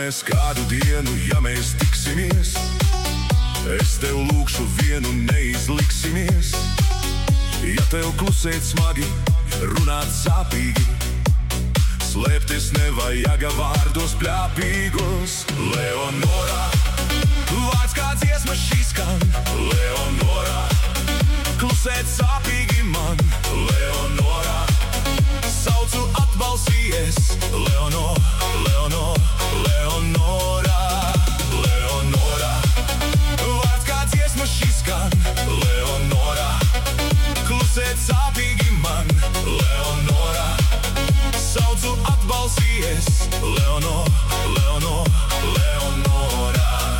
mēs kādu dienu, ja mēs tiksimies, es tev lūkšu vienu, neizliksimies. Ja tev klusēt smagi, runāt sāpīgi, slēpties nevajaga vārdos pļāpīgos. Leonora, vārds kā dziesma šī skan. Leonora, klusēt sāpīgi man. Leonora, saucu atbalstījies. Leonora, Leonora, Leonora, Leonora, vārds kā dziesma šī skan. Leonora, klusēt sāpīgi man. Leonora, saucu atbalstījies. Leonora, Leonora, Leonora.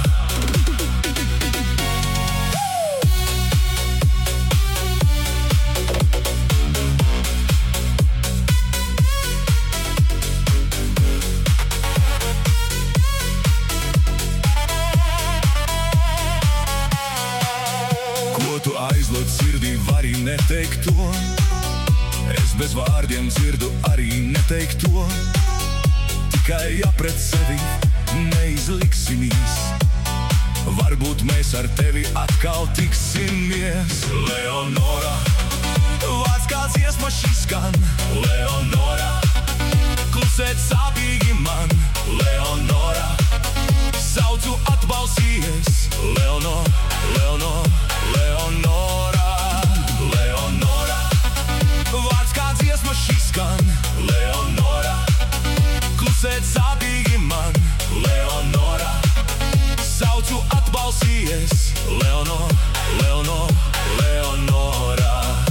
Ko tu aizlūdz sirdī, vari neteikt to. Es bez vārdiem dzirdu arī neteikt to. Tikai apret sevi neizliksimies. Varbūt mēs ar tevi atkal tiksimies. Leonora, vārds kā dziesma šī skan. Leonora, klusēt sāpīgi man. Leonora, saucu atbalstījies. Leonora, Leonora, Leonora, Leonora, vārds kā dziesma šī skan. Leonora, klusēt sāpīgi man. Leonora, saucu atbalstījies. Leonora, Leonora, Leonora.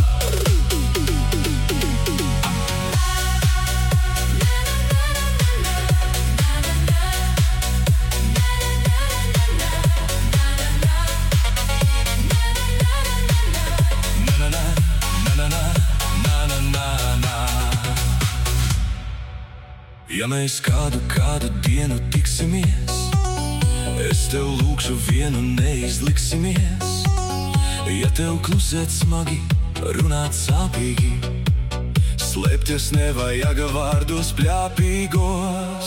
Ja mēs kādu dienu tiksimies, es tev lūkšu vienu, neizliksimies. Ja tev klusēt smagi, runāt sāpīgi, slēpties nevajaga vārdos pļāpīgos.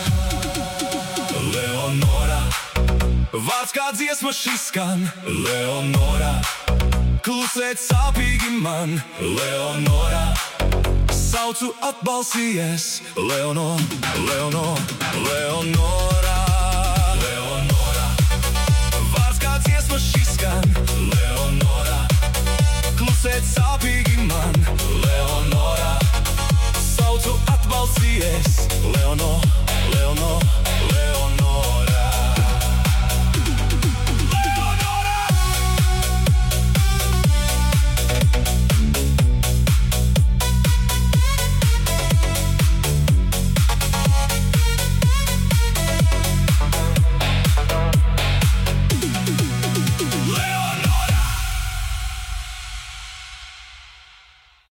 Leonora, vārds kā dziesma šī skan. Leonora, klusēt sāpīgi man. Leonora, saucu atbalstījies. Leonora, Leonora, Leonora, Leonora, vārds kā dziesma šī skan. Leonora, klusēt sāpīgi man. Leonora, saucu atbalstījies. Leonora,